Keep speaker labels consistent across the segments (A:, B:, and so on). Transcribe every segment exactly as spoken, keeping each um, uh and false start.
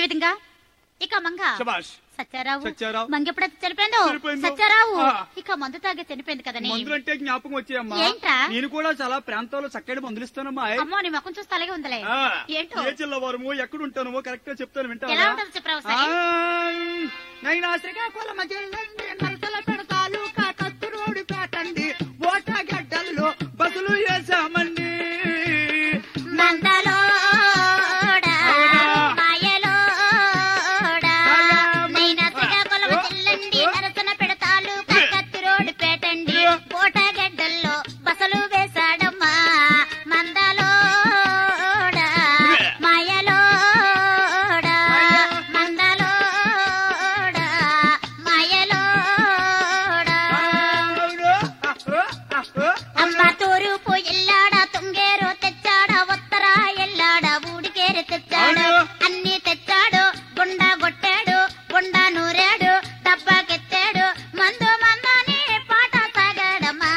A: విధంగా ఇక మంగ
B: శభాష్
A: సత్యారావు
B: సత్యారావు
A: మంగెప్పుడైతే చనిపోయిందో
B: చనిపోయిందో.
A: సత్యారావు
B: ఆ.
A: ఇక మందు తాగే చనిపోయింది కదని
B: మందులంటే జ్ఞాపకం వచ్చాయమ్మా
A: ఏంట్రా?
B: నేను కూడా చాలా ప్రాంతాల్లో చక్కటి మందులు ఇస్తానమ్మా
A: అమ్మో నీ ముఖం చూస్తే అలాగే ఉందలే
B: ఆ,
A: ఏంటో
B: ఏ జిల్లవారము ఎక్కడ ఉంటానో కరెక్ట్ గా చెప్తాను
A: ఎలా
B: వింటావా
A: ఉంటది చెప్పరావు
B: ఆ,
A: సరే
B: నైనా శ్రీకాకుళం జిల్లండి నరసల పెడతాలు కత్తు రోడ్డు పేటండి ఓటగడ్డల్లో బస్సులు వేసామండి
A: మందలోడా మాయలోడా నైనా శ్రీకాకుళం జిల్లండి నరసన పెడతాలు కత్తి రోడ్డు పేటండి కోటగడ్డల్లో బసలు వేశాడమ్మా మందలోడా మాయలోడా మందలోడా మాయలోడా అమ్మ తూరుపు ఎల్లాడా తుంగేరు తెచ్చాడా ఉత్తరా ఎల్లాడా ఊడికేరి తెచ్చాడు అన్ని తెచ్చాడు గుండా కొట్టాడు గుండా నూరాడు డబ్బాకెత్తాడు మందు మందని పాట సాగాడమ్మా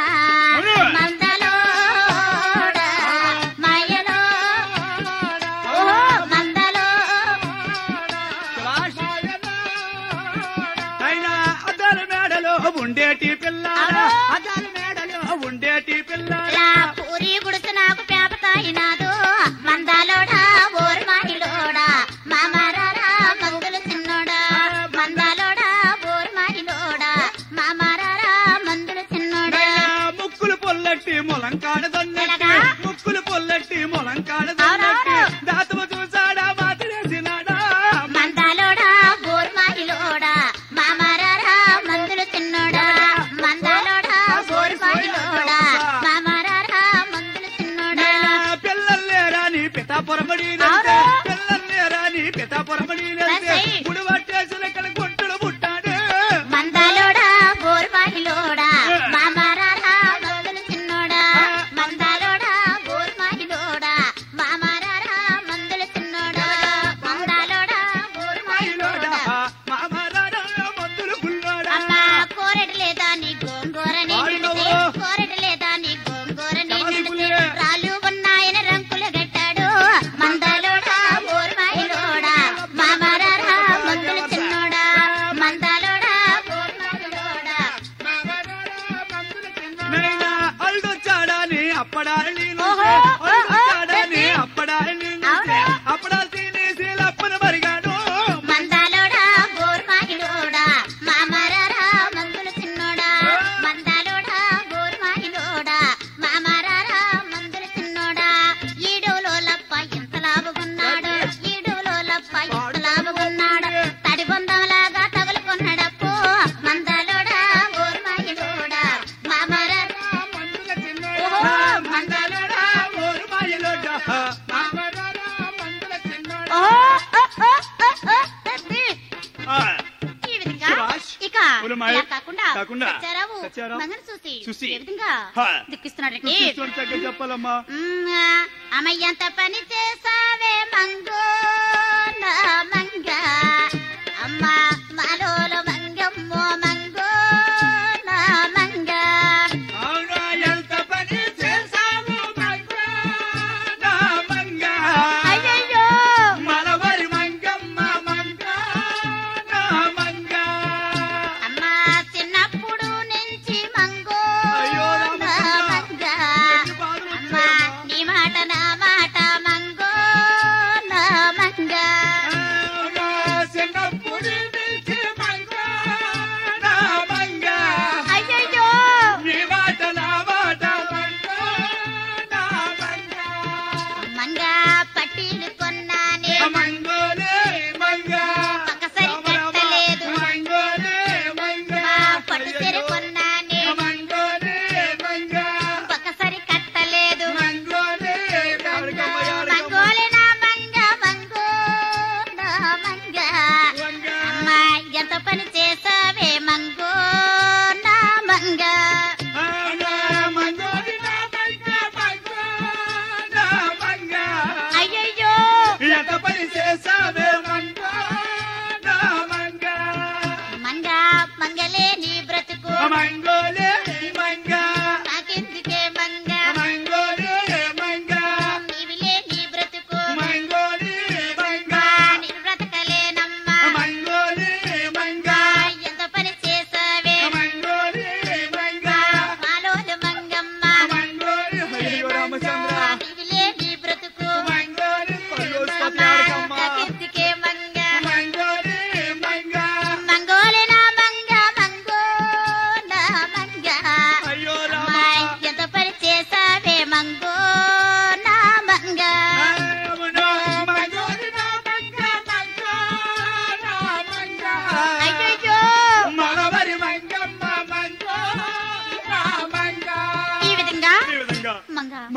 A: మందలోడా మాయలోడా ఓహో మందలోడా
B: అయినా అద్దాల మేడలో ఉండేటి పిల్ల అద్దాల మేడలో ఉండేటి పిల్ల
A: లా పూరి గుడిసి నాకు పేపతాయినాదు మందాలోడా ఓరు మాహిలోడా మామారారా మందులు చిన్నోడా మందాలోడా ఓరు మాహిలోడా మామారారా మందులు చిన్నోడా
B: ముక్కులు పొల్లట్టి మొలంకాడ దొన్నట్టి
A: ఎలాగా?
B: ముక్కులు పొల్లట్టి మొలంకాడ దొన్నట్టి
A: అవునవును.
B: దాతవ చూసాడా మాతిరేసినాడా
A: మందాలోడా ఓరు మాహిలోడా మామారారా మందులు చిన్నోడా మందాలోడా ఓరు మాహిలోడా మామారారా మందులు చిన్నోడా
B: పిల్లల్లేరాని పితాపురమడి
A: అవును.
B: పిల్లల్లేరాని పితాపురమడి
A: రసై.
B: గుడి పట్టేసిన ఇక్కడ గుంటలు పుట్టాడు
A: మందాలోడా ఓరు మాహిలోడా మామారారా మందులు చిన్నోడా మందాలోడా ఓరు మాహిలోడా మామారారా మందులు చిన్నోడా మందాలోడా ఓరు మాహిలోడా
B: మామరాడా మందులు పుల్లాడా
A: అమ్మా కోరెడు లేదా నీ గోంగూర నిండితే కోరెడు లేదా నీ గోంగూర నిండితే రాళ్ళు ఉన్నాయని రంకులు గట్టాడు మందాలోడా ఓరు మాహిలోడా మామారారా మందులు చిన్నోడా మందాలోడా ఓరు మాహిలోడా
B: నైనా అల్డొచ్చాడని అప్పడాలి
A: ఓహో,
B: అల్డొచ్చాడని
A: ఓహో,
B: అప్పడాలి
A: అవును.
B: అప్పడా తినేసి లప్పన మరిగాడు
A: మందాలోడా ఓరు మాహిలోడా మామారారా మందులు చిన్నోడా మందాలోడా ఓరు మాహిలోడా మామారారా మందులు చిన్నోడా ఈడోలో లప్ప ఎంత లాభగున్నాడు ఈడోలో లప్ప ఎంత లాభగున్నాడు తడి బొందంలాగా తగులుకున్నాడప్పు మందాలోడా ఓరు మాహిలోడా మామారారా
B: మందుల చిన్న
A: ఓహో,
B: మందలడా ఓరు మాయలోడా మామరాడా మందుల చిన్నోడా
A: ఓ ఓ ఓ ఓ ఓ తత్తి.
B: ఆ,
A: ఈ విధంగా
B: శభాష్.
A: ఇక
B: ఉలమాయ్.
A: ఇలా కాకుండా
B: కాకుండా
A: సత్యారావు
B: సత్యారావు
A: మంగను చూసి
B: చూసి.
A: ఏ విధంగా
B: హా.
A: దుఃఖిస్తున్నాడంటే
B: చూస్తుంటే చక్కగా చెప్పాలమ్మా
A: మ్మ్, అమ్మయ్యంత పని చేసావే మంగో నా మంగ అమ్మ మాలోలు మంగమ్మో మంగో నా మంగ
B: అవునా ఎంత పని చేసావు మంగా నా మంగా
A: అయ్యయ్యో
B: మనవరి మంగమ్మ మంగా నా మంగా
A: అమ్మ చిన్నప్పుడు నుంచి మంగో
B: అయ్యో
A: నా
B: రామచంద్ర.
A: మంగ
B: ఎన్ని బాధలు
A: అమ్మ
B: వచ్చాయమ్మా.
A: నీ మాట నా మాట మంగో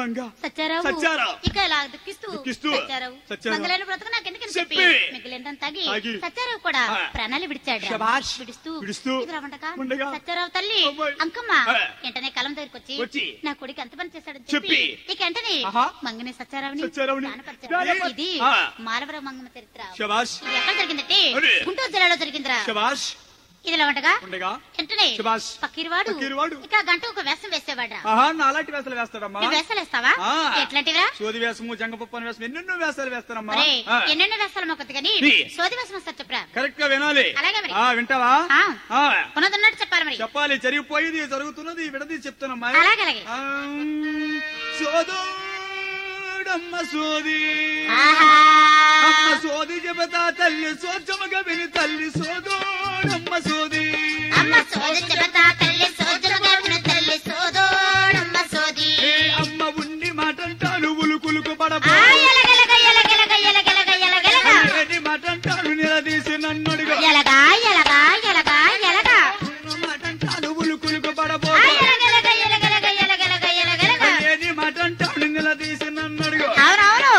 B: మంగ
A: సచ్చారావు
B: సచ్చారావు.
A: ఇక ఇలా దుఃఖిస్తూ
B: దుఃఖిస్తూ.
A: సచ్చారావు
B: సచ్చారావు.
A: మంగళైన బ్రతుకు నాకెందుకని చెప్పి
B: చెప్పి.
A: మిగిలిన తాగి
B: తాగి.
A: సచ్చారావు కూడా
B: ఆ.
A: ప్రాణాలు విడిచాడు
B: శభాష్.
A: విడుస్తూ
B: విడుస్తూ.
A: ఇదిరా ఉండగా
B: ఉండగా.
A: సచ్చారావు తల్లి
B: అమ్మాయి.
A: అంకమ్మ
B: ఆ.
A: వెంటనే కలం దగ్గరికి వచ్చి
B: వచ్చి.
A: నా కొడుకు ఎంత పని చేశాడని
B: చెప్పి.
A: చెప్పి ఇక వెంటనే
B: ఆహా.
A: మంగని సచ్చారావుని
B: సచ్చారావుని
A: దానపరిచాడు.
B: దానపరిచాడు.
A: ఇది
B: ఆ.
A: మాలవరం మంగమ్మ చరిత్ర
B: శభాష్
A: ఇది ఎక్కడ జరిగిందంటే
B: అరే.
A: గుంటూరు జిల్లాలో జరిగిందిరా
B: శభాష్
A: ఇదిలా ఉండగా
B: ఉండగా
A: వెంటనే
B: శభాష్.
A: పక్కీరువాడు
B: పక్కీరువాడు.
A: ఇక గంట ఒక వేషం వేసేవాడ్రా
B: ఆహా నాలాంటి వేసాలు వేస్తాడమ్మా
A: నువ్వు వేషాలు వేస్తావా
B: ఆ.
A: ఎట్లాంటివిరా
B: సోది వేసము జంగపప్పని వేసం ఎన్నెన్నో వేసాలు వేస్తానమ్మా
A: ఒరే,
B: ఆ.
A: ఎన్నెన్నో వేషాలు మొక్కదు కానీ
B: నీ.
A: సోది వేషం వస్తారు చెప్పురా
B: కరెక్ట్ గా వినాలి
A: అలాగే మరి.
B: ఆ వింటావా
A: ఆ.
B: ఆ.
A: ఉన్నదన్నట్టు చెప్పాలి మరి
B: చెప్పాలి జరిగిపోయేది జరుగుతున్నది విడది చెప్తానమ్మా
A: అలాగే అలాగే
B: ఆ, సోదోడమ్మ సోది
A: ఆహా.
B: అమ్మ సోది చెబుతా తల్లి సోచముగా విని తల్లి సోదోడమ్మ సోది
A: అమ్మ సోది చెబుతా తల్లి సోదరుగా విను తల్లి సోదోడమ్మ సోది
B: ఏ అమ్మ ఉండి మాటంటాను ఉలుకులుకు పడబో
A: ఆ, ఎలగెలగ, ఎలగెలగ, ఎలగెలగ, ఎలగెలగ.
B: ఏది మాటంటాను నిలదీసి నన్నుడుగా
A: ఎలగా, ఎలగా, ఎలగా, ఎలగా.
B: మాటంటాను ఉలుకులుకు పడబో
A: ఆ, ఎలగెలగ, ఎలగెలగ, ఎలగెలగ, ఎలగెలగ.
B: ఏది మాటంటాను నిలదీసి నన్నుడుగా
A: అవునవును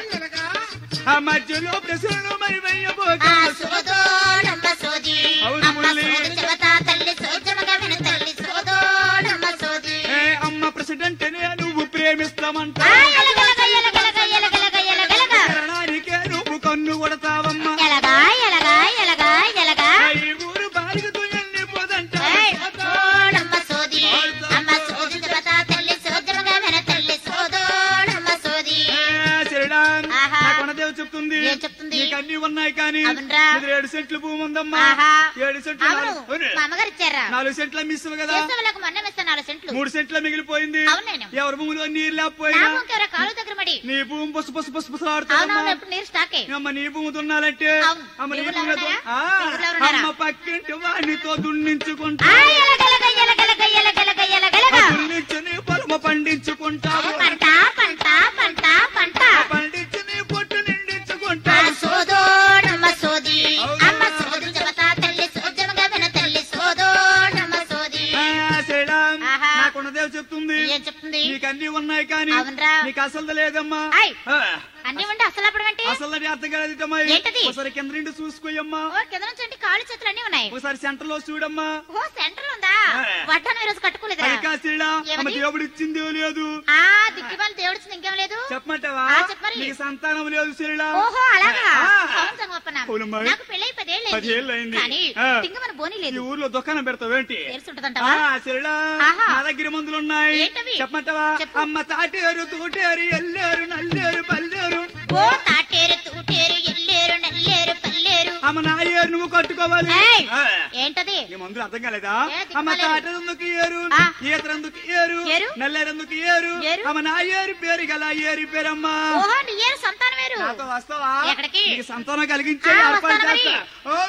B: ఆ మధ్యలో ప్రశ్నలు మరి
A: ఆ
B: వెయ్యబోగా
A: సోదోడమ్మ సోది
B: అవును
A: అమ్మ
B: మురళి.
A: సోది చెబుతా తల్లి సోదరుగా విను తల్లి సోదోడమ్మ సోది
B: ఏ అమ్మ ప్రెసిడెంట్ నువ్వు ప్రేమిస్తామంట
A: ఆ, ఎలగెలగ, ఎలగెలగ, ఎలగెలగ, ఎలగెలగ.
B: శరణానికే నువ్వు కన్ను కొడతావమ్మా
A: ఎలగా, ఎలగా, ఎలగా, ఎలగా.
B: ఈ ఊరు బాలికతో ఎన్ని పోదంట
A: ఏయ్, సోదోడమ్మ సోది అమ్మ సోది చెబుతా తల్లి సోదరుగా విను తల్లి సోదోడమ్మ సోది
B: శరణా
A: ఆహా.
B: నా కొనదేవి చెప్తుంది
A: ఏం చెప్తుంది?
B: నీకు అన్ని ఉన్నాయి కానీ
A: అవునరా?
B: ఇది ఏడు సెంట్లు భూమి ఉందమ్మా
A: ఆహా.
B: ఏడు సెంట్లు
A: అవును
B: నాలుగు- అవును.
A: మా అమ్మగారు ఇచ్చారా
B: నాలుగు సెంట్ల మిస్ కదా
A: చేసేవాళ్ళకు మొన్న వేస్తే నాలుగు సెంట్లు
B: మూడు సెంట్ల మిగిలిపోయింది
A: అవును నేను.
B: ఎవరి భూమిలో నీరు
A: నా
B: లేకపోయినా
A: భూమికి ఎవరో కాలు దగ్గర మడి
B: నీ భూమి పసు పసు పసు పసు
A: అవునవును
B: ఆడుతుందమ్మా
A: ఎప్పుడు నీరు స్టాకే
B: అమ్మ నీ భూమి దున్నాలంటే
A: అవును.
B: అమ్మ నీ
A: నీ ఊర్లో
B: భూమి
A: ఉన్నారా?
B: ఆ,
A: నీ ఊర్లో ఉన్నారా?
B: అమ్మ పక్కింటి వాడితో
A: ఆ,
B: దున్నించుకుంటా
A: ఎలగెలగ, ఎలగెలగ, ఎలగెలగ, ఎలగెలగ.
B: దున్నించి నీ పొలము పండించుకుంటావు
A: పంట పంట పంట పంట
B: పండించి నీ పొట్టు
A: ఆ
B: నిండించుకుంటావు
A: సోదోడమ్మ సోది అమ్మ సోది చెబుతా తల్లి సోదరుగా విను తల్లి సోదోడమ్మ సోది
B: ఆ, శరణా
A: ఆహా.
B: నా కొనదేవి చెప్తుంది
A: ఏం చెప్తుంది
B: నీకు అన్ని ఉన్నాయి కానీ
A: అవునరా?
B: నీకు అసలు లేదమ్మా
A: ఆయ్.
B: ఆ,
A: అన్ని ఉండి అసలు అప్పుడు అంటే
B: అసలు అది అర్థం కాలేదమ్మా
A: ఏంటది?
B: ఒకసారి కింద నుండి చూసుకోయమ్మా
A: ఓ కింద నుంచి అంటే కాళ్ళు చేతులు అన్ని ఉన్నాయి
B: ఒకసారి సెంటర్ లో చూడమ్మా
A: ఓ సెంటర్ ఉందా
B: ఆ.
A: వడ్డాను ఈ రోజు కట్టుకోలేదురా
B: అరికాసిడా అమ్మ
A: ఏమని?
B: దేవుడు ఇచ్చిందో లేదు
A: ఆ దిక్కుమాలి దేవుడు ఇచ్చింది ఇంకేం లేదు
B: చెప్పమంటావా
A: ఆ, చెప్పమరి.
B: నీకు సంతానం లేదు సిరిడా
A: ఓహో అలాగా
B: ఆ.
A: అవును సంగప్పన్న.
B: అవునమ్మా.
A: నాకు పెళ్ళై పదేళ్ళు
B: పదేళ్ళు అయింది.
A: కానీ
B: ఆ.
A: తింగమని బోని
B: ఈ
A: లేదు
B: ఊర్లో దుకాణం పెడతావేంటి
A: తెలుసుంటదంటావా
B: సిరిడా
A: ఆహా.
B: నా దగ్గర మందులు ఉన్నాయి
A: ఏంటవి?
B: చెప్పమంటావా
A: చెప్పు.
B: అమ్మ తాటేరు తూటేరు ఎల్లేరు నల్లేరు పల్లేరు
A: ఓ తాటేరు తూటేరు ఎల్లేరు నల్లేరు పల్లేరు
B: అమ్మ నా ఏరు నువ్వు కట్టుకోవాలి
A: ఏయ్.
B: ఆ.
A: ఏంటది
B: ఈ మందులు అర్థం కాలేదా
A: ఏ,
B: అమ్మ
A: దిక్కుమాలేదు.
B: తాటెందుకు ఏరు
A: ఆ.
B: ఈతరెందుకు ఏరు
A: ఏరు?
B: నల్లేరెందుకు ఏరు
A: ఏరు?
B: అమ్మ నా ఏరు పేరు గల ఏరి పేరమ్మా
A: ఓహో నీ ఏరు సంతానం వేరు
B: నాతో వస్తావా
A: ఎక్కడికి?
B: నీకు సంతానం కలిగించే
A: ఆ,
B: ఏర్పాటు
A: వస్తాను మరి.
B: చేస్తా ఓ!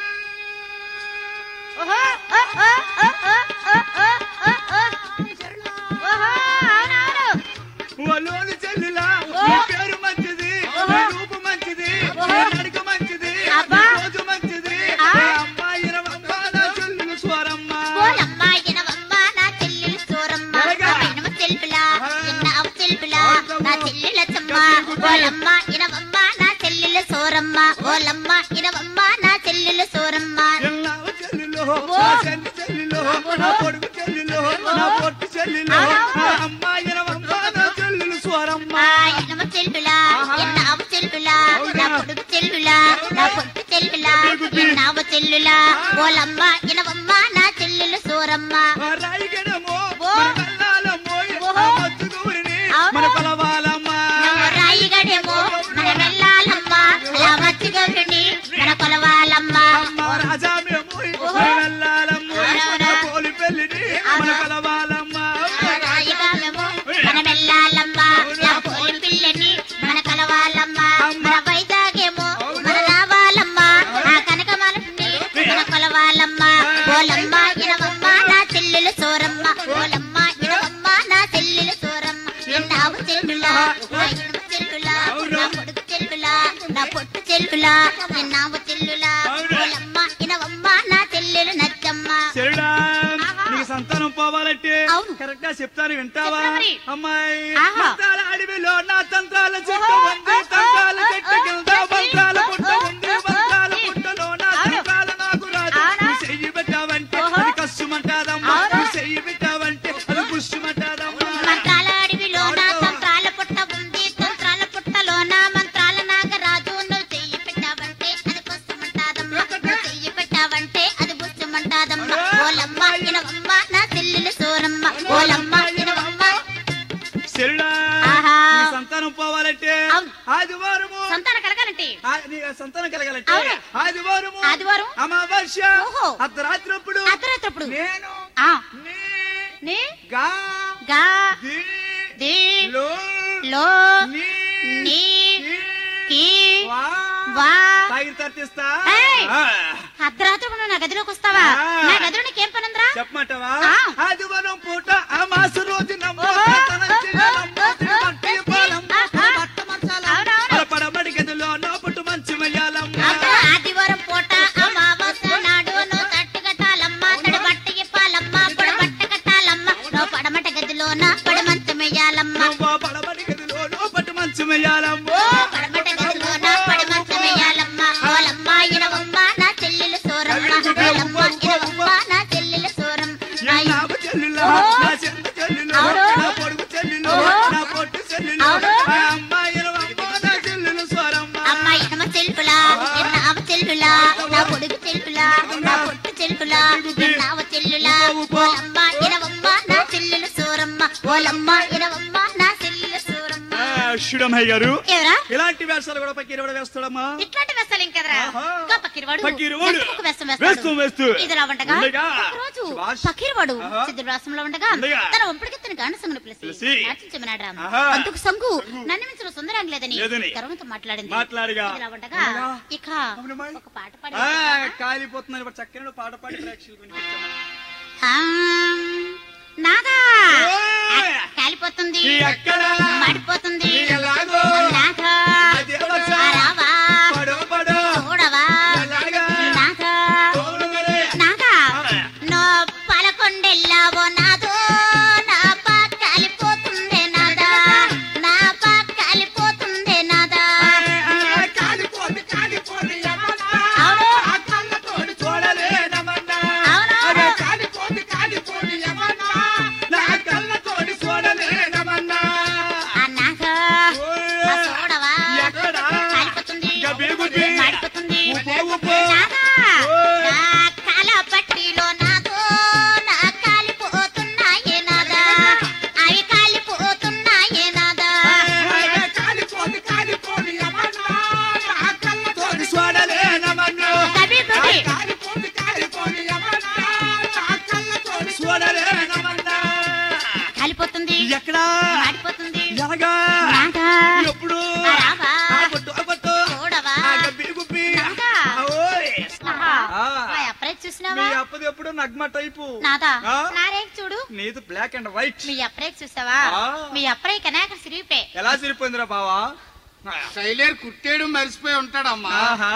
A: ఓహో ఓ, ఓ, ఓ, ఓ, ఓ, ఓ, ఓ, ఓ. ఓహో అవునవును
B: ఒలోలు చెల్లిలా
A: ఓ!
B: నీ పేరు మంచిది
A: ఓహో!
B: నీ రూపు మంచిది
A: ఓహో!
B: నీ నడక మంచిది
A: అబ్బా!
B: నీ రోజు మంచిది
A: ఆ!
B: ఏ అమ్మాయి రవమ్మ నా చెల్లులు స్వరమ్మ
A: ఓలమ్మ ఇనవమ్మ నా చెల్లెలు సోరమ్మ
B: ఎలాగా?
A: ఇనవ చెల్లులా
B: ఆ.
A: ఇన్నవ చెల్లులా నా చెల్లెల చమ్మ ఓలమ్మ ఇనవమ్మ నా చెల్లెలు సోరమ్మ ఓలమ్మ ఇనవమ్మ నా చెల్లెలు సోరమ్మ
B: ఎల్లావు చెల్లిలో
A: ఓ!
B: నా చెల్లి చెల్లిలో నా పొడుగు చెల్లిలో నా పొట్టు చెల్లిలో
A: అవునవును.
B: నా అమ్మాయి రవమ్మ నా చెల్లులు స్వరమ్మ
A: ఆ ఇనవ చెల్లులా
B: ఆహా.
A: ఇన్నవ చెల్లులా
B: అవునా?
A: నా పొడుగు చెల్లులా నా పొట్టు చెల్లులా ఇన్నవ చెల్లులా ఓలమ్మ ఇనవమ్మ నా చెల్లెలు సోరమ్మ
B: ఆ రాయిగడమో
A: ఓ!
B: మన కల్లాలమ్మో
A: ఓహో!
B: ఆ మచ్చుగూరిని
A: అవును.
B: మన కొలవాలమ్మా
A: రాయిగడేమో మన వెళ్ళాలమ్మ అలా వచ్చి గౌరిని మన కొలవాలమ్మ
B: అమ్మ రాజా మేము
A: ఓహో!
B: వెళ్ళాలమ్మ
A: అవునవునా?
B: పోలి పెళ్లిని మన కలవాలమ్మ
A: రాయిగామేమో మన వెళ్ళాలమ్మ నా పోలి పిల్లని మన కలవాలమ్మ మన వైజాగేమో మన రావాలమ్మ ఆ కనకమలని మన కొలవాలమ్మ ఓలమ్మ ఇనవమ్మ నా చెల్లెలు సోరమ్మ ఓలమ్మ ఇనవమ్మ నా చెల్లెలు సోరమ్మ ఎన్నావు చెల్లులా నా ఇనుము చెల్లులా నా పొడుగు చెల్లులా నా పొట్టు చెల్లులా ఎన్నావు చెల్లులా ఓలమ్మ ఇనవమ్మ నా చెల్లెలు నచ్చమ్మ
B: శరుడా
A: ఆహా.
B: నీకు సంతానం సంతానం పోవాలంటే
A: అవును.
B: కరెక్ట్ గా చెప్తాను వింటావా
A: చెప్పరా మరి?
B: అమ్మాయి
A: ఆహా.
B: మంత్రాల అడవిలో నా తంత్రాల చెట్టు ఉంది తంత్రాల చెట్టు కింద మంత్రాల పుట్ట ఉంది మంత్రాల పుట్టలో నా తంత్రాల నాకు రాదు నువ్వు చెయ్యి పెట్టావంటే అది కష్టమంటాదమ్మా నువ్వు చెయ్యి పెట్టావంటే అది పుష్యమంటాదమ్మా
A: మంత్రాల అడవిలో నా తంత్రాల పుట్ట ఉంది తంత్రాల పుట్టలో నా మంత్రాల నాగరాజు నువ్వు చెయ్యి పెట్టావంటే అది పుస్తమంటాదమ్మా నువ్వు చెయ్యి పెట్టావంటే అది పుస్తమంటాదమ్మా ఓలమ్మ ఇనవమ్మ నా చెల్లెలు సోరమ్మ ఓలమ్మ ఇనవమ్మ
B: చెల్లుడా
A: ఆహా.
B: నీ సంతానం పోవాలంటే
A: అవును.
B: ఆదివారము
A: సంతానం కలగాలంటే
B: ఆ, నీ సంతానం కలగాలంటే
A: అవును.
B: ఆదివారము
A: ఆదివారం
B: అమావాస్య
A: ఓహో.
B: అర్ధరాత్రప్పుడు
A: అర్ధరాత్రప్పుడు
B: నేను
A: ఆ
B: నీ
A: నే
B: గా
A: గా
B: ది
A: ది
B: లో
A: లో
B: నీ
A: నీ
B: ఈ
A: కి
B: వా
A: వా
B: తాగిన తర్తిస్తా
A: ఏయ్.
B: ఆ.
A: అర్ధరాత్రి నా గదిలోకి వస్తావా
B: ఆ.
A: నా గదిలో నీకేం పనుందిరా
B: చెప్పమంటావా
A: ఆ.
B: ఆదివారం పూట అమాస రోజు నమ్మో
A: ఓహో.
B: తనంచిన నమ్మో తిరుమట్టి పాలమ్మ
A: ఆహా.
B: పట్ట మంచాల
A: అవునవును.
B: పడబడి గదిలో నా పుట్టు మంచి మయ్యాలమ్మ
A: అబ్బా, ఆదివారం పూట అమావాస్య నాడు నువ్వు తట్టు కట్టాలమ్మ తడి బట్ట ఇప్పాలమ్మ పొడి బట్ట కట్టాలమ్మ నువ్వు పడమట గదిలోన పడమంత మెయ్యాలమ్మ
B: నువ్వు పడబడి గదిలో నా పుట్టు మంచి మయ్యాలమ్మ
A: ఓ పడమట గదిలోన పడమంత మెయ్యాలమ్మ ఓలమ్మ ఇనవమ్మ నా చెల్లెలు సోరమ్మ ఓలమ్మ ఇనవమ్మ నా చెల్లెలు సోరం
B: నా చెల్లెలు నా చెంత చెల్లెలు
A: అవును.
B: నా పొడుగు చెల్లెలు
A: ఓహో.
B: నా పొట్టు చెల్లెలు
A: అవును.
B: ఆ అమ్మాయిల అమ్మ నా చెల్లెలు స్వరమ్మ
A: అమ్మ ఇనమ చెల్పులా ఎన్నావ చెల్లులా నా పొడుగు చెల్పులా నా పొట్టు చెల్పులా ఎన్నావ చెల్లులా ఓలమ్మ ఇనవమ్మ నా చెల్లెలు సోరమ్మ ఓలమ్మ ఇనవమ్మ నా చెల్లెలు సోరమ్మ
B: షుడమయ్య గారు
A: ఎవరా
B: ఇలాంటి వేషాలు కూడా పక్కన కూడా వేస్తాడమ్మా
A: ఇట్లాంటి వేస్తాలు ఇంకదరా
B: ఆహా.
A: ఇంకా పక్కిరివాడు
B: పక్కిరివాడు.
A: ఎంతకు వేషం
B: వేస్తూ
A: వేస్తాడు
B: వేస్తూ
A: ఇదిలా ఉండగా
B: ఉండగా.
A: ఒకరోజు
B: శభాష్.
A: పక్కిరివాడు
B: ఆహా.
A: సిద్ధరాసంలో ఉండగా
B: ఉండగా.
A: తన ఒంపడికి తన గాన సంగును పిలిచి
B: పిలిచి.
A: నాట్యించమన్నాడు రామ
B: ఆహా.
A: అందుకు సంగు నన్ను మించిన సుందరం లేదని
B: లేదని.
A: గర్వంతో మాట్లాడింది
B: మాట్లాడిగా.
A: ఇదిలా ఉండగా
B: ఉండగా.
A: ఇక
B: అవునమ్మా.
A: ఒక పాట
B: ఆ,
A: పాడి
B: కాలిపోతున్నారు ఇప్పుడు చక్కని పాట పాడి ప్రేక్షకులు వినిపించమ్మా.
A: ఆ, నాగా
B: ఓయ్!
A: కాలిపోతుంది
B: ఈ ఎక్కడ
A: మాడిపోతుంది
B: ఈ ఎలాగో
A: నాగా
B: అది ఎవరసా?
A: ఆ రావా
B: పడో పడో
A: చూడవా
B: ఎలాగా?
A: నాగా
B: తోడు మరే.
A: నాగా
B: ఆ.
A: నో పలకొండెల్లావో నాదో నా పాక కాలిపోతుందే నాదా నా పాక కాలిపోతుందే నాదా
B: కాలిపోతుంది కాలిపోతుంది యమన్నా.
A: అవును.
B: ఆ కళ్ళతోటి చూడలేనమన్నా.
A: అవును.
B: అరే కాలిపోతుంది కాలిపోతుంది యమన్నా. నా కళ్ళతోటి చూడలేనమన్నా.
A: ఆ నాగా
B: ఓయ్!
A: ఆ చూడవా
B: ఎక్కడ?
A: కాలిపోతుంది
B: ఇంకా బేగుద్ది.
A: మాడిపోతుంది
B: ఉప్పు, ఉప్పు.
A: నాగా
B: ఓయ్!
A: నా కాల పట్టిలో నాదో నా కాలిపోతున్నాయే నాదా అవి కాలిపోతున్నాయే నాదా
B: అరే కాలిపోతుంది కాలిపోతుంది యమన్నా. నా కళ్ళతోటి చూడలేనమన్నా.
A: కబీ బబీ.
B: కాలిపోతుంది కాలిపోతుంది యమన్నా. నా కళ్ళతోటి చూడలేనమన్నా.
A: కాలిపోతుంది
B: ఎక్కడ
A: మాడిపోతుంది
B: ఎలాగా
A: నాగా
B: ఎప్పుడు
A: ఆ రావా
B: ఆ కొట్టు ఆ కొట్టు
A: చూడవా
B: ఆ గబ్బి గుబ్బి
A: నాగా.
B: ఆ ఓయ్
A: ఆహా.
B: ఆ.
A: మా అప్పుడే
B: మీ
A: చూసినావా
B: అప్పది ఎప్పుడు నగ్మ టైపు
A: నాదా
B: ఆ?
A: నా రేక్ చూడు
B: నీది బ్లాక్ అండ్ వైట్
A: మీ అప్పుడే చూసావా
B: ఆ.
A: మీ అప్పుడే కనాక సిరిపే
B: ఎలా సరిపోయిందిరా బావా
C: శైలేరు కుట్టేడు మరిసిపోయి ఉంటాడమ్మా
B: ఆహా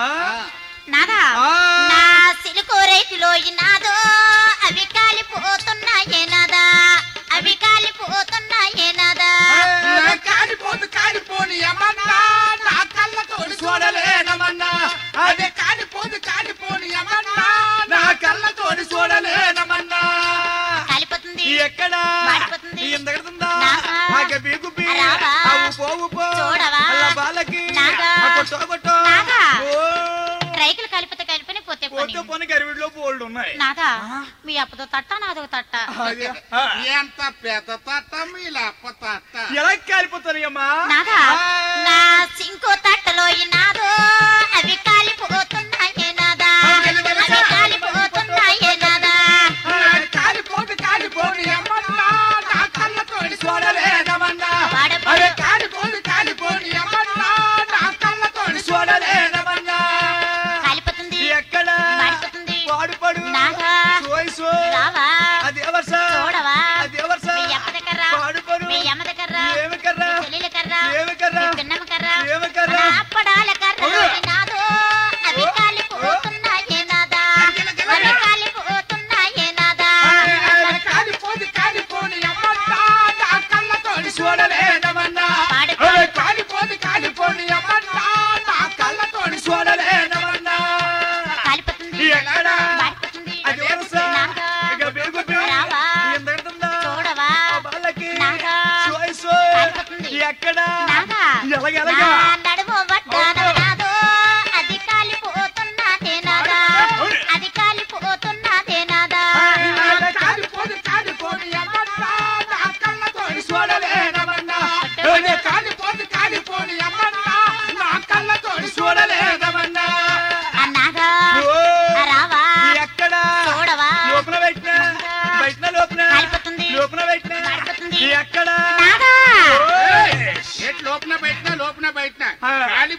A: నాదా
B: ఆ.
A: నా సిలుకు రేకులో నాదో అవి కాలిపోతున్నాయే నాదా అవి కాలిపోతున్నాయే నాదా
C: నా కాలిపోదు కాలిపోని యమన్నా నా కళ్ళతోటి
B: చూడలేనమన్నా
C: అదే కాలిపోదు కాలిపోని యమన్నా
B: నా కళ్ళతోటి చూడలేనమన్నా
A: కాలిపోతుంది
B: ఎక్కడ
A: మాడిపోతుంది.
B: ఎందగడుతుందా
A: నాగా.
B: ఆ గబ్బి గుబ్బి
A: రావా.
B: ఆ ఉప్పో ఉప్పో
A: చూడవా.
B: అల్ల బాలకి
A: నాగా.
B: ఆ కొట్టో కొట్టో
A: నాగా.
B: ఓ
A: రైకులు కలిపితే కలిపిని పోతే పని
B: పోతే పోనీ గరివిడిలో బోల్డ్ ఉన్నాయి
A: నాదా మీ అప్పతో తట్ట నాదో తట్ట
B: అది, ఆ.
C: ఎంత పెద్ద తట్ట మీ లేప తట్ట
B: ఎలా కాలిపోతారు అమ్మా
A: నాదా నా సింకు తట్టలో నాదో అవి కాలిపోతున్నాయే నాదా అవి కాలిపోతున్నాయే నాదా
C: కాలిపోదు కాలిపోని యమన్నా నా కళ్ళతోటి
B: చూడలేనమన్నా
A: వాడపో-
B: అరే
C: కాలిపోదు కాలిపోని యమన్నా నా కళ్ళతోటి
B: చూడలేనమన్నా
A: కాలిపోతుంది
B: ఎక్కడ
A: మాడిపోతుంది.
B: పాడుపడు
A: నాగా.
B: సోయసు
A: రావా
B: అది ఎవర్స
A: చూడవా
B: అది ఎవర్స
A: మీ అప్ప దగ్గర
B: పాడుపడు
A: మీ అమ్మ దగ్గర
B: ఏమి కర్రా
A: చెల్లెల కర్ర
B: ఏమి కర్రా
A: పిన్నమ్మ కర్ర
B: ఏమి కర్రా
A: అప్పడాల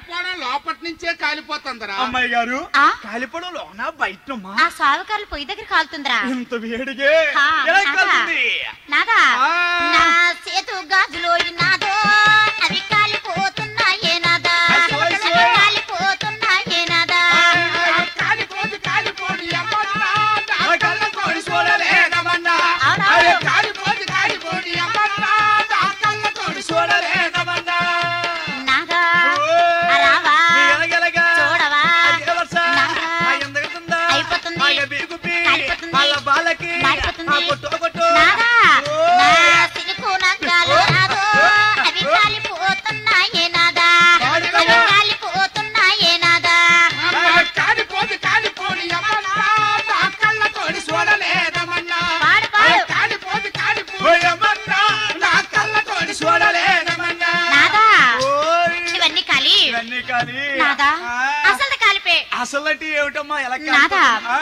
C: కాలిపోవడం లోపటి నుంచే కాలిపోతుందిరా.
B: అమ్మాయి గారు
A: ఆ?
B: కాలిపోవడం లోన బయటమ్మా
A: ఆ సావుకారులు పొయ్యి దగ్గర కాలుతుందిరా.
B: ఇంత వేడిగే
A: ఆ,
B: ఎలా
A: నాదా?
B: కాలుతుంది?
A: నాదా
B: ఆ.
A: నా చేతు గాజులో నాదో అవి కాలిపోతున్నాయే నాదా,
B: అయ్యో, అయ్యో.
A: అవి కాలిపోతున్నాయే నాదా.
C: కాలిపోదు కాలిపోని అమ్మన్నా నా కళ్ళతోటి చూడలేనమన్నా.
A: అవునా?
C: అరే కాలిపోదు కాలిపోని అమ్మన్నా నా కళ్ళతోటి చూడలేనమన్నా.
A: నాదా
B: ఓయ్.
A: ఆ రావా
B: నీ ఎలగెలగా.
A: చూడవా
B: అదే వర్ష.
A: నాదా.
B: ఆ ఎందగతుందా?
A: అయిపోతుంది.
B: ఆ బిగుపి.
A: కాలిపోతుంది.
B: వాళ్ళ బాలకి.
A: మాడిపోతుంది.
B: ఆ కొట్టు కొట్టు.
A: నాదా
B: ఓయ్.
A: నా సిలుకు నగ్గాలు నాదో అవి కాలిపోతున్నాయే నాదా, అవి కాలిపోతున్నాయే నాదా.
C: అరే కాలిపోదు కాలిపోని అమ్మన్నా నా కళ్ళతోటి చూడలేనమన్నా.
A: పాడు
C: అరే
A: పాడు
C: కాలిపోదు కాలిపోని అమ్మన్నా నా కళ్ళతోటి చూడలేనమన్నా.
A: నాదా
B: ఓయ్.
A: ఇవన్నీ కాలి
B: ఇవన్నీ కానీ
A: నాదా
B: ఆ.
A: అసలు కాలిపే.
B: అసలంటే ఏమిటమ్మా ఎలా
A: నాదా.
B: ఆ.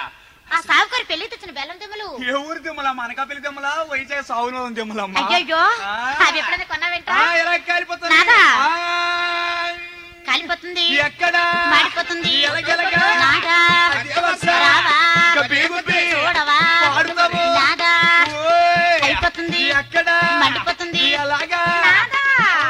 A: ఆ సావుకారు పెళ్లి తెచ్చిన బెల్లం దిమ్మలు
B: ఏ ఊరి దిమ్మలా మనకాపల్లి దిమ్మలా వైజాగ్ సాగులో ఉంది దిమ్మలమ్మా
A: అయ్యో
B: ఆ.
A: అవి ఎప్పుడైనా కొన్నావేంటా?
B: ఆ, ఎలా కాలిపోతుంది
A: నాదా.
B: ఆ.
A: కాలిపోతుంది,
B: ఎక్కడ
A: మాడిపోతుంది.
B: ఎలగెలగా.
A: నాదా
B: అదే వర్ష.
A: రావా
B: ఇక బిగుపి.
A: చూడవా
B: పాడుతాము.
A: నాదా
B: ఓయ్.
A: అయిపోతుంది.
B: ఎక్కడ
A: మండిపోతుంది.
B: ఎలాగా
A: నాదా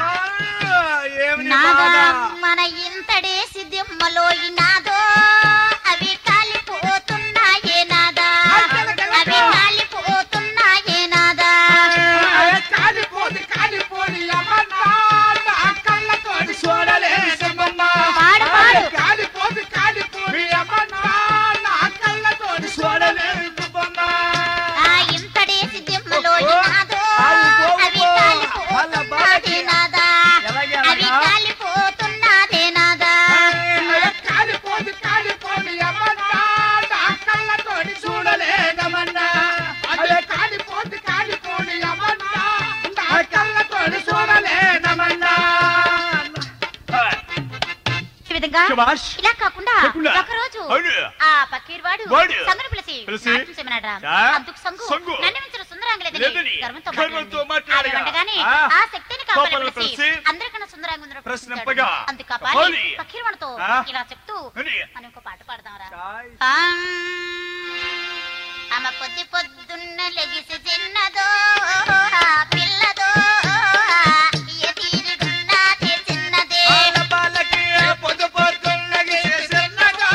B: ఆ, ఏమి నీ
A: నాదా
B: బాధ?
A: మన ఇంతడేసి దిమ్మలో ఈ నాదో అవి కాలిపోతున్నాయే నాదా, అవి కాలిపోతున్నాయే నాదా.
C: అరే కాలిపోదు కాలిపోని అమ్మన్నా నా కళ్ళతోటి చూడలేనమన్నా.
A: పాడు పాడు
C: కాలిపోదు కాలిపోని అమ్మన్నా నా కళ్ళతోటి చూడలేనమన్నా.
A: ఆ ఇంతడేసి దిమ్మలో ఈ నాదో
B: ఆవు, పోవు,
A: అవి
B: పో.
A: కాలిపోతున్నాదే
B: వాళ్ళ బాలకి.
A: నాదా,
B: ఎలాగే
A: అవి
B: అలాగా?
A: కాలిపోతున్నాదే నాదా.
C: అరే కాలిపోదు కాలిపోని అమ్మన్నా నా కళ్ళతోటి చూడలేనమన్నా. అరే కాలిపోదు కాలిపోని అమ్మన్నా నా కళ్ళతోటి చూడలేనమన్నా.
A: ఈ విధంగా
B: శభాష్.
A: ఇలా కాకుండా
B: కాకుండా.
A: ఒకరోజు
B: అవును.
A: ఆ పక్కీర్వాడు
B: వాడు.
A: సంగును పిలిచి
B: పిలిచి.
A: నాట్యం చేయమన్నాడా.
B: ఆ?
A: అందుకు సంగు
B: సంగు.
A: నన్ను మించిన సుందరాంగి లేదని
B: లేదని
A: గర్వంతో
B: గర్వంతో
A: మాట్లాడింది.
B: మాట్లాడగా.
A: ఆమె ఉండగానే
B: ఆ.
A: ఆ శక్తిని కాపాలి
B: కాపాలి
A: పిలిచి
B: పిలిచి.
A: అందరికన్నా సుందరాంగి ఉందని
B: ప్రశ్నింపగా.
A: ప్రశ్నించాడు. అందుకు కాపాలి
B: కాపాలి.
A: పక్కీర్వాడితో
B: ఆ.
A: ఇలా చెప్తూ
B: అని.
A: మనం ఇంకో పాట పాడదాంరా.
B: చాయ్.
A: ఆమె పొద్దు పొద్దున్న లెగిసి చిన్నదో పిల్లదో ఏ తీరుగున్నది చిన్నదే.
B: వాళ్ళ బాలకి పొద్దు పొద్దున్నగి చిన్నగా.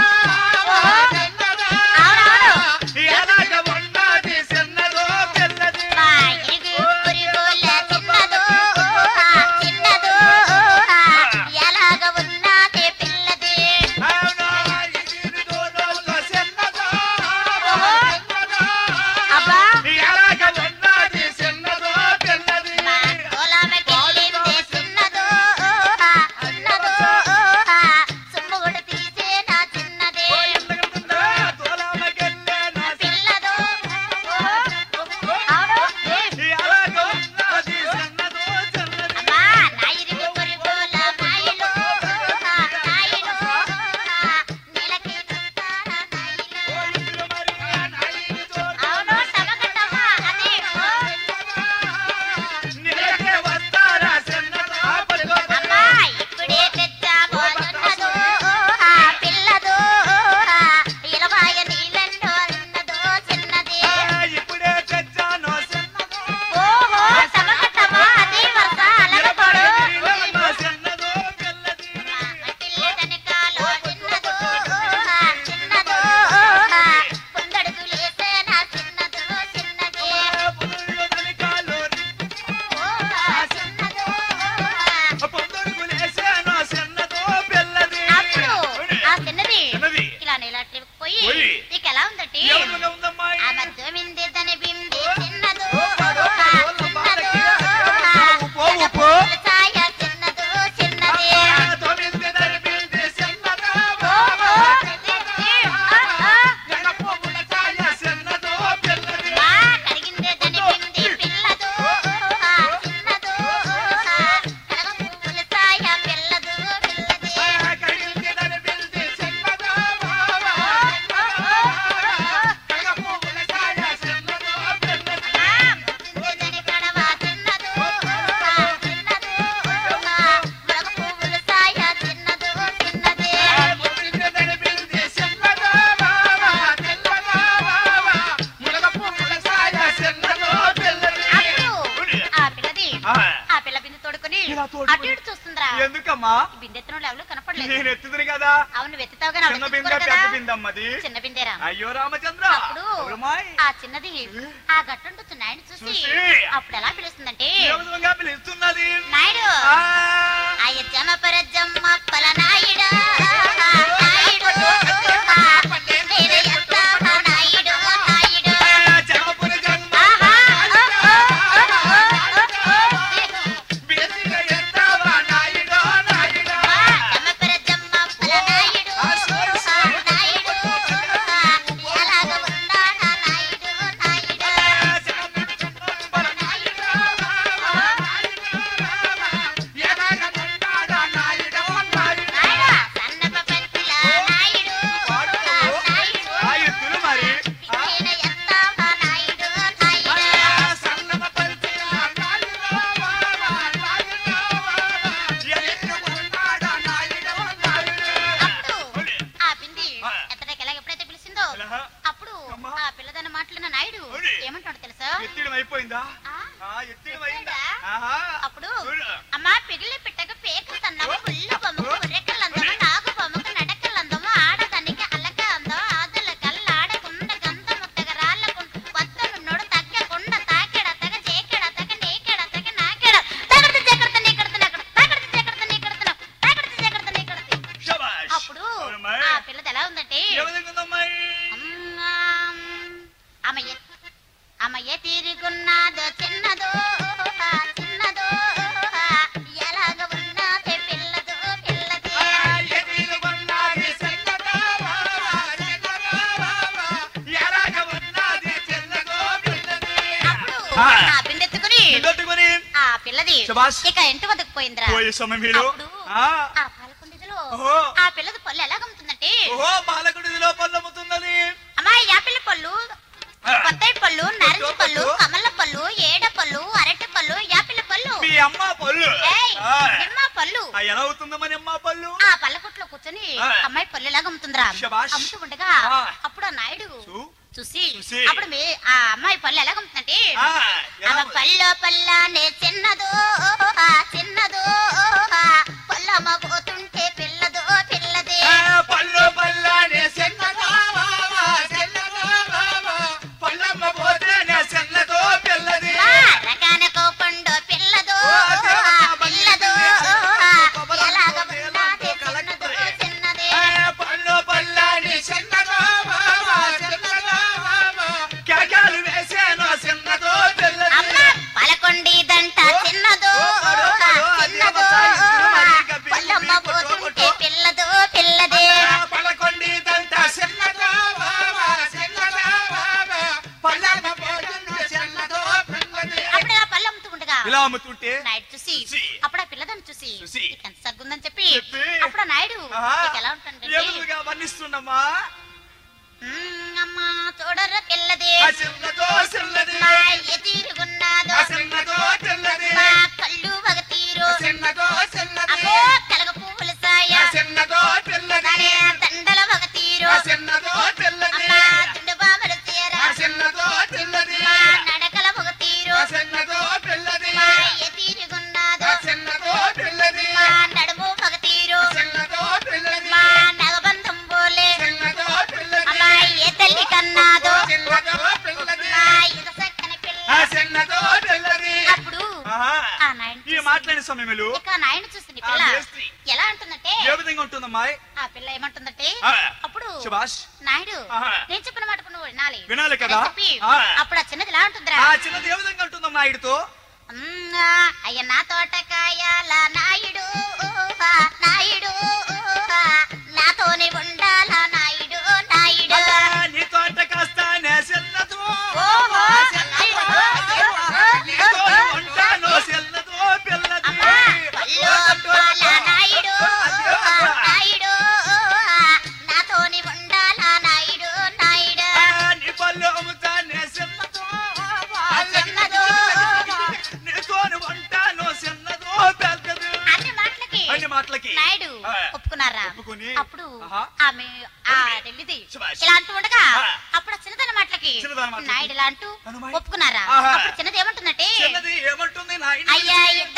A: అవునవును
B: ఎలాగ ఉన్నది చిన్నదో పిల్లది.
A: మా ఇరుగు పొరుగుల చిన్నదో చిన్నదో ఎలాగ ఉన్నది పిల్లది.
B: అవునా, ఇది దూరంలో చిన్నదో.
A: అబ్బా
B: ఎలాగ ఉన్నది చిన్నదో పిల్లది.
A: మా
B: ఎత్తుతానమ్మా
A: బిందెత్తున ఎవరు కనపడలేదు
B: నేను ఎత్తుతుంది కదా
A: అవును వెతుతావు కానీ
B: చిన్న బిందె పెద్ద బిందమ్మది
A: చిన్న బిందెరా
B: అయ్యో రామచంద్ర
A: అప్పుడు
B: ఎవరమ్మాయి?
A: ఆ చిన్నది ఆ గట్టుంటు నాయుడు చూసి
B: చూసి
A: అప్పుడు ఎలా పిలుస్తుందంటే
B: ఏ విధంగా పిలుస్తున్నది
A: నాయుడు
B: ఆ,
A: అయ్య జమ పరజమ్మ పల నాయుడు నాయుడు వేరే ఎంత నాయుడు నాయుడు
B: జగపురి జన్మ
A: ఆహా
B: బిడ్డగా ఎత్తావా నాయుడో నాయుడా.
A: జమ పరజమ్మ పల నాయుడు నాయుడు ఎలాగ ఉన్నాడా నాయుడు నాయుడు సన్నప పట్ల నాయుడు నాయుడు
B: ఆ ఎత్తులు మరి
A: వేరే ఎంత నాయుడు నాయుడు అప్పుడు ఆ బింది ఎత్తడానికి ఎలాగ ఎప్పుడైతే పిలిచిందో అప్పుడు ఆ పిల్లదన్న మాటలున్న నాయుడు ఏమంటాడు తెలుసా
B: ఎత్తిడం అయిపోయిందా
A: ఆ?
B: ఆ, ఎత్తిడం అయిందా ఆహా.
A: అప్పుడు అమ్మా పిగిలి పిట్టకు పేక సన్నము పుల్లు బొమ్మకు ఉర్రెకలందము నాగు బొమ్మకు నడకలందము ఆడదానికి అలక అందం ఆదల కల్లాడకుండ గంధ ముత్తగ రాళ్ళకుండ వత్తనున్నోడు తగ్గకుండా తాకెడ తగ చేకెడ తగ నేకెడ తగ నాకెడ తగడత జగడత నీకడత నకడ తగడత జగడత నీకడత తగడత జగడత నీకడత
B: శభాష్.
A: అప్పుడు
B: అవునమ్మాయి.
A: ఆ పిల్లది ఎలా ఉందంటే
B: ఏ విధంగా ఉందమ్మాయి?
A: ఆమె ఆమె ఏ తిరుగున్నాదో చిన్నదో చిన్నదో ఎలాగ ఉన్నదే పిల్లదో పిల్లది
B: ఆ, ఎత్తిడుకున్నది చిన్నదో బావా, చిన్నదో బావా, ఎలాగ ఉన్నది చిన్నదో పిల్లది.
A: అప్పుడు
B: ఆ.
A: ఆ బిందెత్తుకుని
B: ఎత్తుకొని
A: ఆ పిల్లది
B: శభాష్.
A: ఇక ఇంటి వద్దకు పోయిందిరా
B: పోయే సమయంలో
A: అప్పుడు
B: ఆ,
A: ఆ పాలకుండిలో
B: ఓహో.
A: ఆ పిల్లది పళ్ళు ఎలాగమ్ముతుందంటే
B: ఓహో బాలకుడి లోపల అమ్ముతున్నది
A: అమ్మా యాపిల్ పళ్ళు కొత్తయి పళ్ళు నారింజ పళ్ళు కమల పళ్ళు ఏడ పళ్ళు అరటి పళ్ళు యాపిల్ పళ్ళు
B: మీ అమ్మ పళ్ళు
A: ఏయ్,
B: ఆ,
A: నిమ్మ పళ్ళు
B: ఆ, ఎలా అవుతుందో మరి అమ్మ పళ్ళు
A: ఆ పల్లకొట్లో కూర్చొని
B: ఆ.
A: అమ్మాయి పళ్ళు ఎలాగ అమ్ముతుందిరా
B: శభాష్.
A: అమ్ముతూ ఉండగా
B: ఆ.
A: అప్పుడు ఆ నాయుడు
B: చూ.
A: చూసి
B: చూసి.
A: అప్పుడు మీ ఆ అమ్మాయి పళ్ళు ఎలాగ అమ్ముతుందంటే
B: ఆ, ఎలా
A: ఆమె పళ్ళో పల్లానే చిన్నదో ఆ చిన్నదో పల్లమ్మ పోతుంటే పిల్లదో పిల్లదే
B: ఆ, పళ్ళు పళ్ళనే చిన్నదో బావా, చిన్నదో బావా, పళ్ళమ్మ పోతేనే చిన్నదో పిల్లది.
A: ఆ, రకానకో పండు పిల్లదో
B: ఓ, అదే
A: ఆ,
B: అమ్మా,
A: పిల్లదో
B: కొబ్బరి
A: ఎలాగ
B: కొబ్బరి
A: ఉన్నదే
B: కొబ్బరి
A: చిన్నదో
B: కొబ్బరి.
A: చిన్నదే
B: ఆ, పళ్ళు పళ్ళని చిన్నదో బావా, చిన్నదో బావా, కేకలు వేసేనో చిన్నదో పిల్లది.
A: అమ్మ పలకొండి దంట చిన్నదో
B: ఓ, పడు, పడు, అది
A: చిన్నదో
B: అమ్మ సాయిస్తున్న మరి ఇంకా బిల్లు
A: పల్లమ్మ
B: బిల్లు కొట్టు,
A: పోతుంటే
B: కొట్టు.
A: పిల్లదో పిల్లదే
B: ఆ, పలకొండి దంట చిన్నదో బావా, చిన్నదో బావా, పళ్ళమ్మ పోతుంటే చిన్నదో పిల్లది.
A: అప్పుడు ఆ పళ్ళు అమ్ముతుండగా
B: ఇలా అమ్ముతుంటే
A: నాయుడు చూసి
B: చూసి.
A: అప్పుడు ఆ పిల్లదని చూసి
B: చూసి.
A: "నీకు ఎంత సగ్గుందని చెప్పి
B: చెప్పి.
A: అప్పుడు ఆ నాయుడు
B: ఆహా.
A: "నీకు ఎలా ఉంటుంది
B: ఏముగా వర్ణిస్తుండమ్మా
A: అమ్మా చూడర్ర పిల్లదే
B: ఆ చిన్నదో చిన్నది
A: మా ఎదిరుగున్నాదో
B: ఆ చిన్నదో చిన్నది
A: మా కళ్ళు ఒక తీరు
B: ఆ చిన్నదో చిన్నది
A: అబ్బో కలగ పువ్వుల సాయ
B: ఆ చిన్నదో చిన్నది
A: దాని దండల ఒక తీరు
B: ఆ చిన్నదో చిన్నది
A: అమ్మా తుండు బామల చీర
B: ఆ చిన్నదో చిన్నది
A: మా నడకల ఒక తీరు
B: ఆ చిన్నదో పిల్లది
A: మా ఎదిరుగున్నాదో
B: ఆ చిన్నదో పిల్లది
A: మా నడుము ఒక తీరు
B: ఆ చిన్నదో పిల్లది
A: మా నగబంధం పోలే
B: చిన్నదో పిల్లది
A: అమ్మా ఏ తల్లి కన్నాదో
B: చిన్నదో పిల్లది
A: మా ఇద సక్కని పిల్ల
B: ఆ చిన్నదో పిల్లది
A: అప్పుడు
B: ఆహా.
A: ఆ నాయన
B: ఈ మాట్లాడే సమయంలో
A: ఇక ఆ నాయన చూసింది
B: ఆ
A: పిల్ల
B: మేస్త్రి
A: ఎలా అంటుందంటే
B: ఏ విధంగా ఉంటుందమ్మా
A: ఆ పిల్ల ఏమంటుందంటే
B: ఆ.
A: అప్పుడు
B: సుభాష్
A: నాయుడు
B: ఆహా.
A: నేను చెప్పిన మాట నువ్వు వినాలి
B: వినాలి కదా?
A: అని చెప్పి
B: ఆ.
A: అప్పుడు ఆ చిన్నది ఎలా ఉంటుందిరా
B: ఆ చిన్నది ఏ విధంగా ఉంటుందమ్మా నాయుడుతో
A: ఉమ్, ఆ, అయ్య నా తోటకాయాల నాయుడు ఆ, నాయుడు ఆ, నాతోనే ఉండాల నాయుడు నాయుడు
B: నీ తోట కాస్తానే చిన్నదో
A: ఓహో,
B: చిన్నదో,
A: నాయుడు.
B: నీతో ఉంటాను చిన్నదో పిల్లది
A: అమ్మా, పల్లో పాల నాయుడు ఆ, నాయుడు ఆ, నాతోనే ఉండాల నాయుడు నాయుడు
B: ఆ, నీ పళ్ళు అమ్ముతానే చిన్నదో
A: చిన్నదో
B: నీతో ఉంటాను చిన్నదో పెద్దది
A: అన్ని మాటలకి
B: అన్ని మాటలకి
A: నాయుడు
B: ఆ.
A: ఒప్పుకున్నారా
B: ఒప్పుకొని,
A: అప్పుడు
B: ఆహా.
A: ఆమె ఆ రెల్లిది
B: శభాష్.
A: ఇలా అంటూ ఉండగా
B: ఆ.
A: అప్పుడు ఆ చిన్నదన్న మాటలకి
B: చిన్నదన్న మాటలకి.
A: నాయుడు ఇలా అంటూ
B: అనుమాయి.
A: ఒప్పుకున్నారా
B: ఆహా.
A: అప్పుడు చిన్నది ఏమంటుందంటే
B: చిన్నది ఏమంటుంది నాయన
A: అయ్యా ఇద్దరు పిల్ల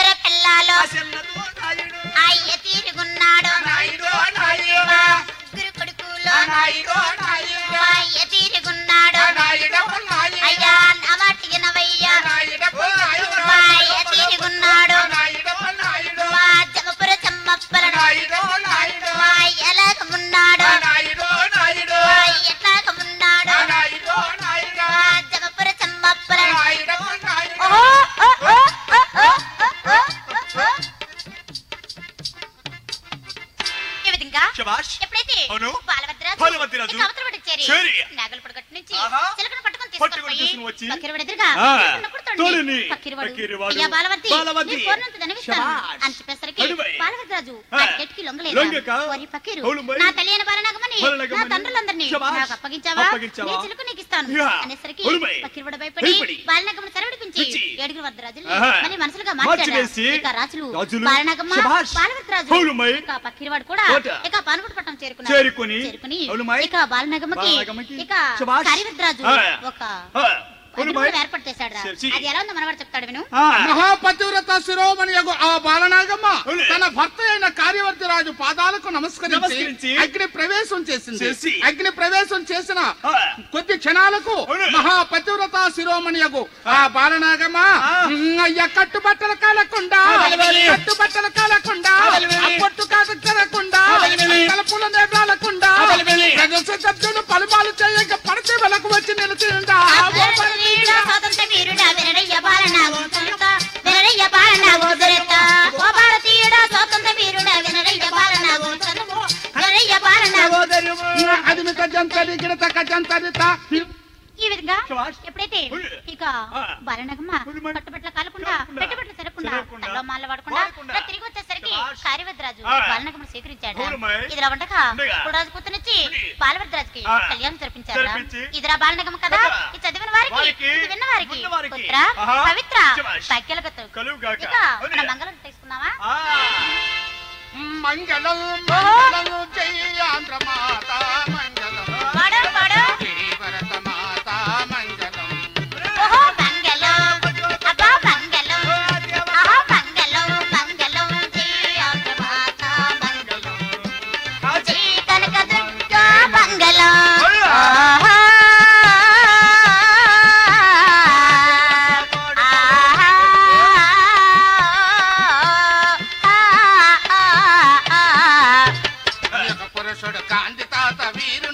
A: జిల్లాలో
B: ఆ చెల్లదు నాయుడు
A: అయ్య తీరుగున్నాడు
C: నాయుడు నాయుడు
A: గురు కొడుకులో
C: నాయుడు నాయుడు
A: అయ్య తీరుగున్నాడు
C: నాయుడు నాయుడు
A: అయ్యా నవాటికి నవయ్య
C: నాయుడు నాయుడు
A: అయ్య తీరుగున్నాడు
C: నాయుడు నాయుడు
A: మా జమపుర చమ్మప్పల
C: నాయుడు నాయుడు
A: ఎలాగమున్నాడు
C: నాయుడు నాయుడు
A: ఎట్లాగమున్నాడు
C: నాయుడు నాయుడు
A: మా జమపుర చమ్మప్పల
C: నాయుడు నాయుడు
A: ఈ విధంగా
B: శభాష్
A: ఎప్పుడైతే
B: అవును.
A: బాలభద్రాజు
B: బాలభద్రాజు.
A: ఇక అవతల పడి చేరి
B: చేరి.
A: నాగలపొడి గట్టు నుంచి
B: ఆహా.
A: చిలకను పట్టుకొని
B: పట్టుకొని
A: తీసుకొని
B: తీసుకొని వచ్చి
A: పక్కిరివాడి ఎదురుగా
B: ఆ.
A: చిలకను కొడుతోంది.
B: తోలిని.
A: పక్కిరివాడు,
B: పక్కిరివాడు.
A: అయ్యా బాలవతి,
B: బాలవతి.
A: నీ పూర్ణంత ధనమిస్తాను
B: శభాష్.
A: అని చెప్పేసరికి
B: అడువై.
A: బాలభద్రాజు
B: ఆ.
A: కట్టెట్కి లొంగలేదు.
B: లొంగక.
A: ఓరి పక్కిరు,
B: అవును మరి.
A: నా తల్లి అయిన బాలనాగమని
B: బాలనాగమని.
A: నా తండ్రులందరినీ
B: శభాష్.
A: నాకు అప్పగించావా?
B: అప్పగించావా?
A: నీ చిలుకు నీకు ఇస్తాను
B: యా.
A: అనేసరికి
B: అవును మరి.
A: పక్కిరివాడు భయపడి
B: భయపడి.
A: బాలనాగమని సరవిడిపించి
B: పిలిచి.
A: ఏడుగురు వద్ద
B: ఆహా.
A: మళ్ళీ మనసులుగా మార్చాడు.
B: మార్చివేసి.
A: ఇక రాజులు
B: రాజులు.
A: బాలనాగమ్మ
B: శభాష్.
A: బాలభద్రాజు
B: అవును మరి.
A: ఇక పక్కిరివాడు కూడా
B: కోట.
A: ఇక పానుగుడు పట్టణం చేరుకున్నాడు.
B: చేరుకుని.
A: చేరుకుని
B: అవును మరి.
A: ఇక బాలనగమకి
B: బాలనగమకి.
A: ఇక
B: శభాష్.
A: కారివద్రాజు
B: ఆ.
A: ఒక
B: ఆ, అవును మరి.
A: అగ్నిగుండం ఏర్పాటు చేశాడు రా.
B: చేసి.
A: అది ఎలా ఉందో మనవాడు చెప్తాడు విను.
B: ఆ,
C: మహాపతివ్రత శిరోమణి ఆ బాలనాగమ్మ
B: అవును.
C: తన భర్త అయిన కార్యవర్తి రాజు పాదాలకు నమస్కరించి
B: నమస్కరించి
C: అగ్ని ప్రవేశం చేసింది.
B: చేసి.
C: అగ్ని ప్రవేశం చేసిన
B: ఆ,
C: కొద్ది క్షణాలకు
B: అవును.
C: మహాపతివ్రత శిరోమణి ఆ బాలనాగమ్మ
B: ఆ.
C: "ఉమ్, అయ్య కట్టుబట్టలు కాలకుండా
B: బలిబలి.
C: కట్టుబట్టలు కాలకుండా
B: బలిబలి.
C: అప్పట్టు కాదు కలకుండా
B: బలిబలి.
C: తలుపులు నేడాలకుండా
B: బలిబలి.
C: ప్రజలు పలుమాలు చేయక పడితే వెలకు వచ్చి నిలిచిందా
A: వీరుడా, స్వాతంత్ర వీరుడా, వినరయ్య బాలనాగు దొరక, వినరయ్య బాలనాగు దొరక. ఓ భారతీయుడా, స్వాతంత్ర వీరుడా, వినరయ్య బాలనాగు దొరక, వినరయ్య బాలనాగు.
B: సహోదరుము.
C: అది మీ జంతరి గిడత కజంతరిత
A: ఈ విధంగా
B: శభాష్.
A: ఎప్పుడైతే
B: ఉయ్.
A: ఇక
B: ఆ.
A: బాలనగమ్మ
B: ఉయ్ మరి.
A: పట్టుబట్ల కాలకుండా
B: కాలకుండా,
A: పెట్టుబట్ల సరకుండా
B: సరకుండా,
A: తల్లో మాల వాడకుండా
B: వాడకుండా,
A: ఇలా తిరిగి వచ్చేసరికి
B: శభాష్.
A: కార్యవద్రాజు
B: ఆ.
A: బాలనగమ్మ స్వీకరించాడు.
B: అవును మరి.
A: ఇదిరా వంటక
B: ఉండగా.
A: కులరాజు కూతునిచ్చి
B: ఉయ్.
A: బాలవద్రాజుకి
B: ఆ.
A: కళ్యాణం జరిపించాడు.
B: జరిపించి.
A: ఇదిరా బాలనగమ్మ కదా
B: కదా.
A: ఇది చదివిన వారికి
B: వారికి,
A: ఇది విన్న వారికి
B: విన్న వారికి.
A: పుత్ర
B: ఆహా.
A: పవిత్ర
B: శభాష్.
A: భాగ్యాలగత్తు.
B: కలుగుగాక.
A: ఇక
B: అవును.
A: మన మంగళం తీసుకుందామా?
B: ఆ,
C: మంగళం మంగళం జయాంధ్ర మాత మంగళం
A: పాడు పాడు
C: భరత మాత మంగళం
A: ఓహో మంగళం అబ్బా మంగళం ఆహా మంగళం మంగళం జయ ఆంధ్రమాత మంగళం
B: కాచి.
A: జయ కనకదుర్గా మంగళం
B: అయ్యా.
A: ఆహా
C: పురుషుడు కాంతి తాత వీర